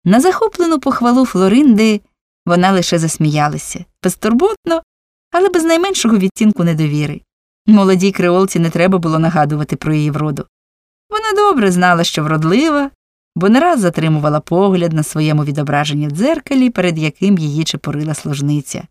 На захоплену похвалу Флоринди вона лише засміялася, безтурботно, але без найменшого відтінку недовіри. Молодій креолці не треба було нагадувати про її вроду. Вона добре знала, що вродлива, бо не раз затримувала погляд на своєму відображенні в дзеркалі, перед яким її чепурила служниця.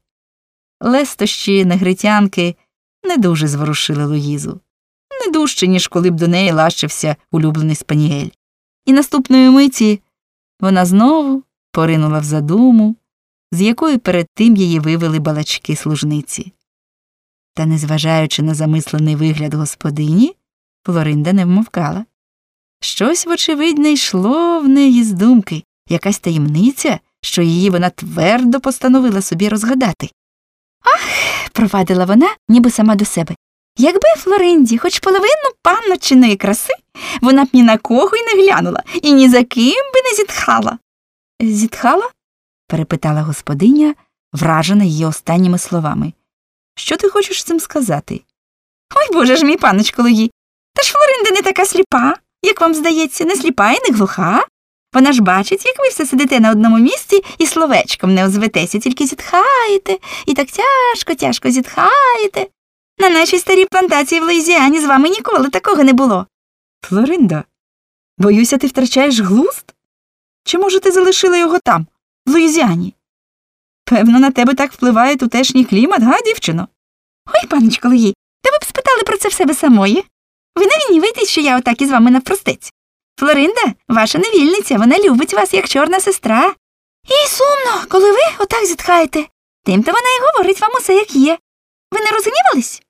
Лестощі негритянки не дуже зворушили Луїзу. Не дужче, ніж коли б до неї лащився улюблений спаніель. І наступної миті вона знову поринула в задуму, з якої перед тим її вивели балачки служниці. Та, незважаючи на замислений вигляд господині, Флоринда не вмовкала. Щось, вочевидь, не йшло в неї з думки, якась таємниця, що її вона твердо постановила собі розгадати. «Ах!» – провадила вона, ніби сама до себе. «Якби Флоринді хоч половину панночиної краси, вона б ні на кого й не глянула, і ні за ким би не зітхала». «Зітхала?» – перепитала господиня, вражена її останніми словами. «Що ти хочеш цим сказати?» «Ой, боже ж мій, панночко Луї, та ж Флоринда не така сліпа, як вам здається, не сліпа і не глуха. Вона ж бачить, як ви все сидите на одному місці і словечком не озветеся, тільки зітхаєте, і так тяжко зітхаєте. На нашій старій плантації в Луїзіані з вами ніколи такого не було». «Флоринда, боюся, ти втрачаєш глузд? Чи, може, ти залишила його там, в Луїзіані? Певно, на тебе так впливає тутешній клімат, га, дівчино?» «Ой, панночко Луї, та ви б спитали про це в себе самої. Ви не гнівайтесь, що я отак із вами навпростець. Флоринда, ваша невільниця, вона любить вас, як чорна сестра. І сумно, коли ви отак зітхаєте. Тим-то вона й говорить вам усе, як є. Ви не розгнівались?»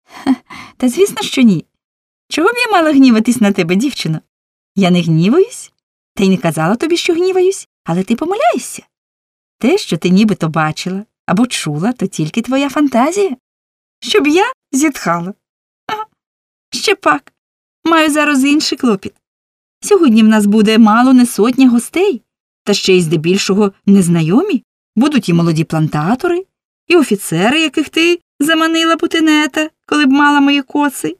«Та звісно, що ні. Чого б я мала гніватись на тебе, дівчино? Я не гніваюсь, та й не казала тобі, що гніваюсь, але ти помиляєшся. Те, що ти нібито бачила або чула, то тільки твоя фантазія. Щоб я зітхала. Ще пак. Маю зараз інший клопіт. Сьогодні в нас буде мало не сотня гостей, та ще й здебільшого незнайомі. Будуть і молоді плантатори, і офіцери, яких ти заманила путинета, коли б мала мої коси.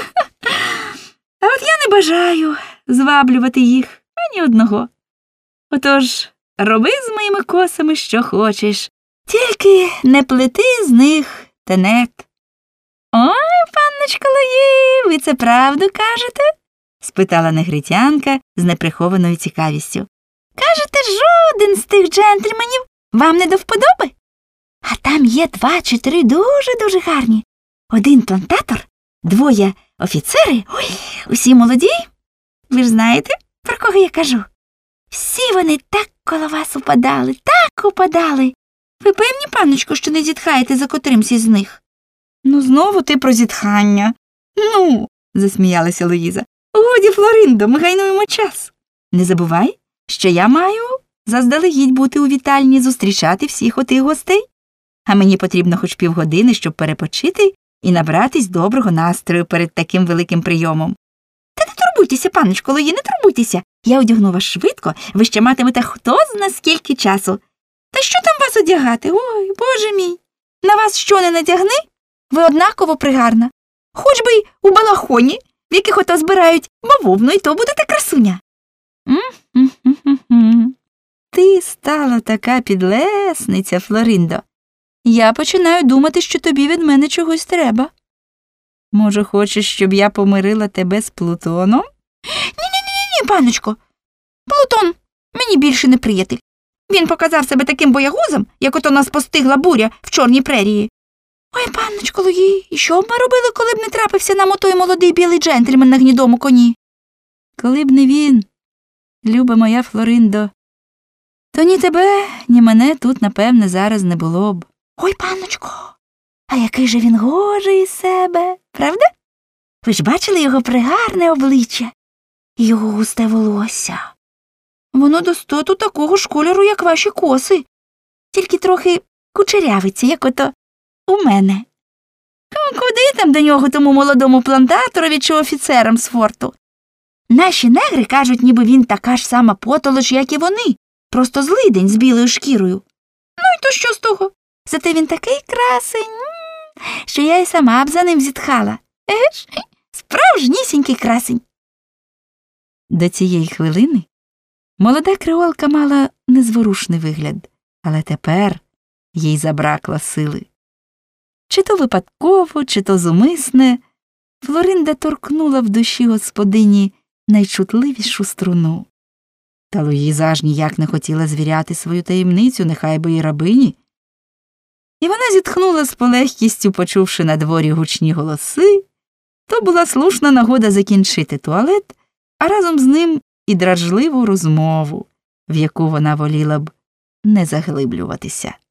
А от я не бажаю зваблювати їх ані одного. Отож, роби з моїми косами, що хочеш, тільки не плети з них тенет». «Ой, панночко Луї, ви це правду кажете?» – спитала негритянка з неприхованою цікавістю. «Кажете, жоден з тих джентльменів вам не до вподоби? А там є 2 чи 3 дуже-дуже гарні. Один плантатор, 2 офіцери, ой, усі молоді. Ви ж знаєте, про кого я кажу? Всі вони так коло вас упадали, так упадали. Ви певні, панночко, що не зітхаєте за котримсь із них?» «Ну, знову ти про зітхання. Ну, – засміялася Луїза. «Годі, Флориндо, ми гайнуємо час. Не забувай, що я маю заздалегідь бути у вітальні, зустрічати всіх отих гостей. А мені потрібно хоч півгодини, щоб перепочити і набратись доброго настрою перед таким великим прийомом». «Та не турбуйтеся, панночко Луї, не турбуйтеся. Я одягну вас швидко, ви ще матимете хто зна скільки часу. Та що там вас одягати? Ой, боже мій, на вас що не надягни? Ви однаково пригарна. Хоч би й у балахоні, в яких ото збирають бавовну, і то будете красуня». «Ти стала така підлесниця, Флориндо. Я починаю думати, що тобі від мене чогось треба. Може, хочеш, щоб я помирила тебе з Плутоном?» «Ні, панночко. Плутон мені більше не приятель. Він показав себе таким боягузом, як ото нас постигла буря в Чорній прерії. Ой, панночко Луї, і що б ми робили, коли б не трапився нам отой молодий білий джентльмен на гнідому коні?» «Коли б не він, люба моя Флориндо, то ні тебе, ні мене тут, напевне, зараз не було б». «Ой, панночко, а який же він гожий із себе, правда? Ви ж бачили його пригарне обличчя і його густе волосся? Воно достоту такого ж кольору, як ваші коси, тільки трохи кучерявиться, як ото у мене. Куди там до нього, тому молодому плантаторові чи офіцерам з форту? Наші негри кажуть, ніби він така ж сама потолоч, як і вони, просто злидень з білою шкірою. Ну й то що з того? Зате він такий красень, що я й сама б за ним зітхала. Еге ж, справжнісінький красень». До цієї хвилини Молода креолка мала незворушний вигляд, але тепер їй забракло сили. Чи то випадково, чи то зумисне, Флоринда торкнула в душі господині найчутливішу струну. Та Луїза аж ніяк не хотіла звіряти свою таємницю, нехай би й рабині. І вона зітхнула з полегкістю, почувши на дворі гучні голоси. То була слушна нагода закінчити туалет, а разом з ним і дражливу розмову, в яку вона воліла б не заглиблюватися.